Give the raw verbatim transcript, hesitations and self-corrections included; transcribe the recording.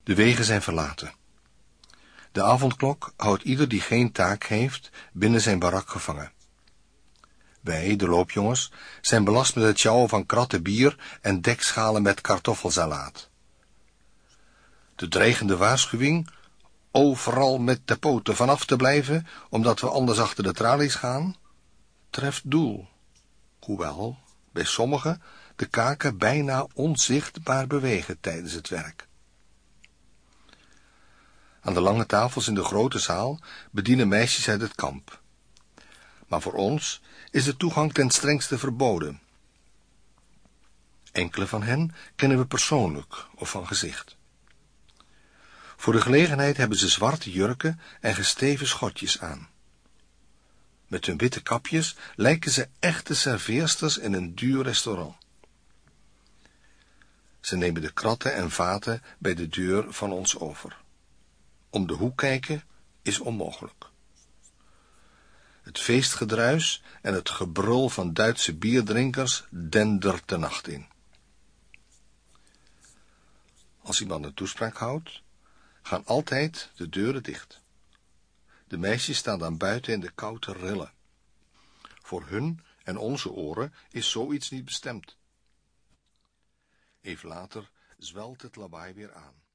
De wegen zijn verlaten. De avondklok houdt ieder die geen taak heeft binnen zijn barak gevangen. Wij, de loopjongens, zijn belast met het sjouwen van kratten bier en dekschalen met kartoffelsalaat. De dreigende waarschuwing overal met de poten vanaf te blijven, omdat we anders achter de tralies gaan, treft doel. Hoewel, bij sommigen, de kaken bijna onzichtbaar bewegen tijdens het werk. Aan de lange tafels in de grote zaal bedienen meisjes uit het kamp. Maar voor ons is de toegang ten strengste verboden. Enkele van hen kennen we persoonlijk of van gezicht. Voor de gelegenheid hebben ze zwarte jurken en gesteven schotjes aan. Met hun witte kapjes lijken ze echte serveersters in een duur restaurant. Ze nemen de kratten en vaten bij de deur van ons over. Om de hoek kijken is onmogelijk. Het feestgedruis en het gebrul van Duitse bierdrinkers dendert de nacht in. Als iemand een toespraak houdt, gaan altijd de deuren dicht. De meisjes staan dan buiten in de kou te rillen. Voor hun en onze oren is zoiets niet bestemd. Even later zwelt het lawaai weer aan.